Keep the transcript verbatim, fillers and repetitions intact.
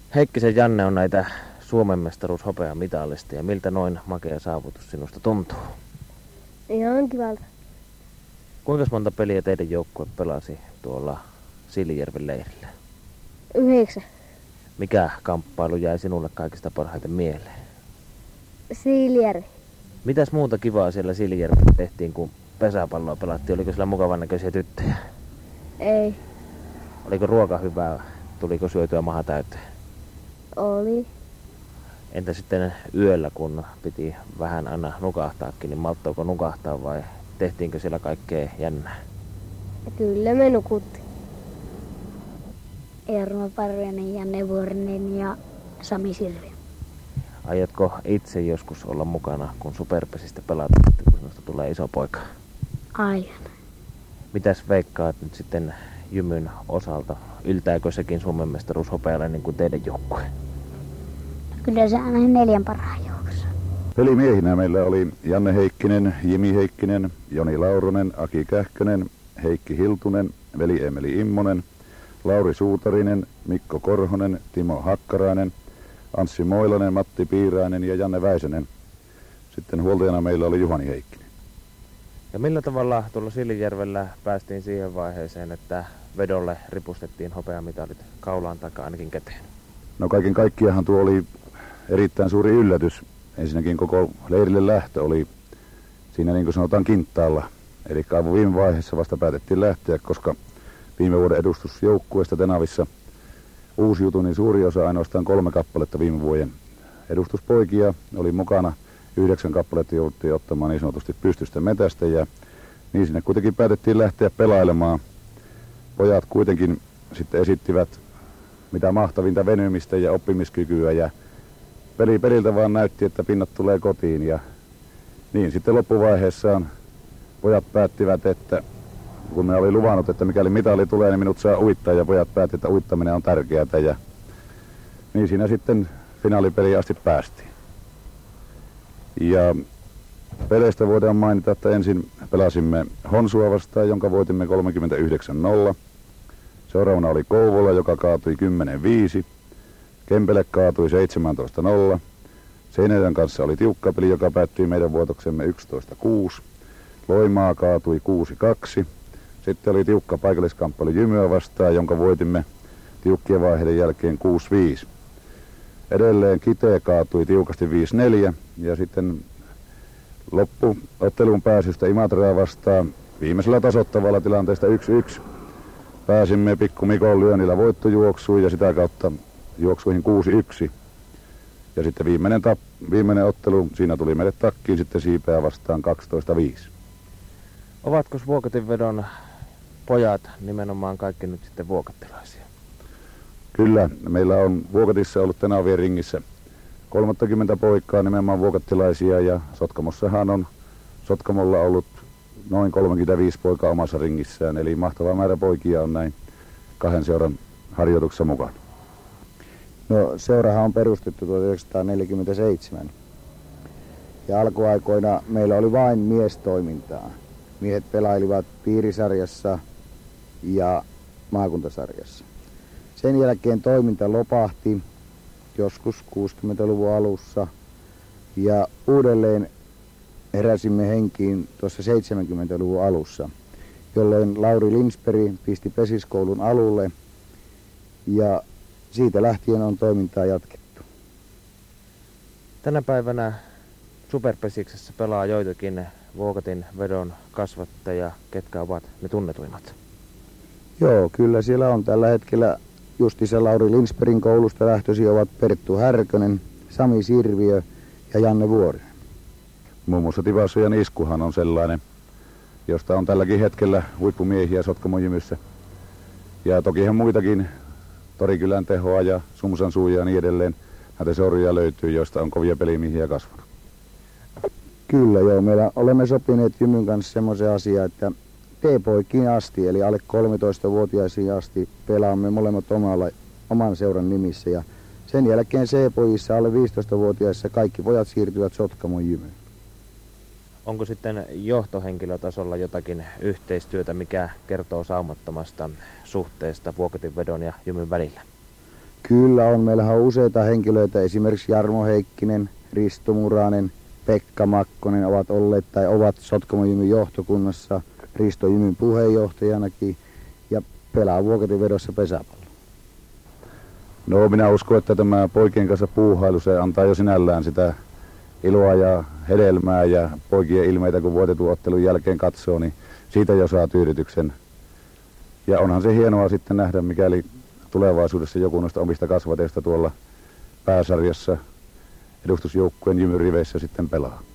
Heikkisen Janne on näitä Suomen mestaruus hopeamitalista ja miltä noin makea saavutus sinusta tuntuu? Ihan kivalta. Kuinka monta peliä teidän joukkue pelasi tuolla Siilinjärven leirillä? Yhdeksän. Mikä kamppailu jäi sinulle kaikista parhaiten mieleen? Siilijärvi. Mitäs muuta kivaa siellä Siilinjärvellä tehtiin, kun pesäpalloa pelattiin? Oliko siellä mukavan näköisiä tyttöjä? Ei. Oliko ruoka hyvää? Tuliko syötyä maha täyteen? Oli. Entä sitten yöllä, kun piti vähän aina nukahtaakin, niin malttoiko nukahtaa vai tehtiinkö siellä kaikkea jännää? Kyllä me nukuttiin. Eerma Parvinen, Janne Vuorinen ja Sami Sirvi. Aiotko itse joskus olla mukana, kun Superpesistä pelataan, kun sinusta tulee iso poika? Aion. Mitäs veikkaat nyt sitten Jymyn osalta? Yltääkö sekin Suomen mestaruus hopealle niin kuin teidän joukkue? Kyllä se aina neljän parhaan joukossa. Pelimiehinä meillä oli Janne Heikkinen, Jimi Heikkinen, Joni Lauronen, Aki Kähkönen, Heikki Hiltunen, veli Emeli Immonen, Lauri Suutarinen, Mikko Korhonen, Timo Hakkarainen, Anssi Moilanen, Matti Piirainen ja Janne Väisänen. Sitten huoltajana meillä oli Juhani Heikkinen. Ja millä tavalla tuolla Siilinjärvellä päästiin siihen vaiheeseen, että vedolle ripustettiin hopeamitalit kaulaan takaa ainakin käteen? No kaiken kaikkiaan tuo oli erittäin suuri yllätys. Ensinnäkin koko leirille lähtö oli siinä niin kuin sanotaan kinttaalla. Eli aivan viime vaiheessa vasta päätettiin lähteä, koska viime vuoden edustusjoukkueesta Tenavissa uusiutui niin suuri osa, ainoastaan kolme kappaletta viime vuoden edustuspoikia oli mukana. Yhdeksän kappaletta jouduttiin ottamaan niin sanotusti pystystä metästä ja niin sinne kuitenkin päätettiin lähteä pelailemaan. Pojat kuitenkin sitten esittivät mitä mahtavinta venymistä ja oppimiskykyä ja peli peliltä vaan näytti, että pinnat tulee kotiin ja niin sitten loppuvaiheessaan pojat päättivät, että kun me oli luvannut, että mikäli mitali tulee, niin minut saa uittaa ja pojat päättivät, että uittaminen on tärkeää ja niin siinä sitten finaalipeliin asti päästiin. Ja peleistä voidaan mainita, että ensin pelasimme Honsua vastaan, jonka voitimme kolmekymmentäyhdeksän nolla. Seuraavana oli Kouvola, joka kaatui kymmenen viisi. Kempele kaatui seitsemäntoista nolla. Seinäjoen kanssa oli tiukka peli, joka päättyi meidän voitoksemme yksitoista kuusi. Loimaa kaatui kuusi kaksi. Sitten oli tiukka paikalliskamppailu Jymyä vastaan, jonka voitimme tiukkien vaiheiden jälkeen kuusi viisi. Edelleen Kitee kaatui tiukasti viisi neljä ja sitten loppuottelun pääsystä Imatraa vastaan viimeisellä tasoittavalla tilanteesta yksi yksi. Pääsimme Pikku Mikon lyönnillä voittojuoksuun ja sitä kautta juoksuihin kuusi yksi. Ja sitten viimeinen, tap, viimeinen ottelu, siinä tuli meille takkiin sitten Siipeä vastaan kaksitoista viisi. Ovatko Vuokatin vedon pojat nimenomaan kaikki nyt sitten vuokattilaisia? Kyllä, meillä on Vuokatissa ollut Tenavien ringissä kolmekymmentä poikaa nimenomaan vuokattilaisia ja Sotkamossahan on Sotkamolla ollut noin kolmekymmentäviisi poikaa omassa ringissään, eli mahtava määrä poikia on näin kahden seuran harjoituksessa mukana. No, seurahan on perustettu tuhatyhdeksänsataaneljäkymmentäseitsemän ja alkuaikoina meillä oli vain miestoimintaa. Miehet pelailivat piirisarjassa ja maakuntasarjassa. Sen jälkeen toiminta lopahti joskus kuusikymmentäluvun alussa ja uudelleen heräsimme henkiin tuossa seitsemänkymmentäluvun alussa, jolloin Lauri Linsberg pisti pesiskoulun alulle ja siitä lähtien on toimintaa jatkettu. Tänä päivänä Superpesiksessä pelaa joitakin Vuokatin vedon kasvattaja, ketkä ovat ne tunnetuimmat. Joo, kyllä siellä on tällä hetkellä justissa Lauri Linsbergin koulusta lähtöisin ovat Perttu Härkönen, Sami Sirviö ja Janne Vuorinen. Muun muassa Tivasojan Iskuhan on sellainen, josta on tälläkin hetkellä huippumiehiä Sotkamon Jymyssä. Ja tokihan muitakin, Torikylän Tehoa ja Sumsan Suuja ja niin edelleen. Näitä seuroja löytyy, joista on kovia pelimiehiä kasvanut. Kyllä joo, meillä olemme sopineet Jymyn kanssa semmoisen asian, että T-poikiin asti, eli alle kolmetoistavuotiaisiin asti pelaamme molemmat omalla, oman seuran nimissä. Ja sen jälkeen C-pojissa alle viisitoistavuotiaissa kaikki pojat siirtyvät Sotkamon Jymyyn. Onko sitten johtohenkilötasolla jotakin yhteistyötä, mikä kertoo saumattomasta suhteesta Vuokatin vedon ja Jymyn välillä? Kyllä on. Meillähän on useita henkilöitä, esimerkiksi Jarmo Heikkinen, Risto Muranen, Pekka Makkonen ovat olleet tai ovat Sotkamo Jymyn johtokunnassa, Risto Jymyn puheenjohtajanakin ja pelaa vuokativedossa pesäpallo. No minä uskon, että tämä poikien kanssa puuhailu, se antaa jo sinällään sitä iloa ja hedelmää ja poikien ilmeitä, kun voitetun ottelun jälkeen katsoo, niin siitä jo saa tyydytyksen. Ja onhan se hienoa sitten nähdä, mikäli tulevaisuudessa joku noista omista kasvateista tuolla pääsarjassa edustusjoukkueen Jymyn riveissä sitten pelaa.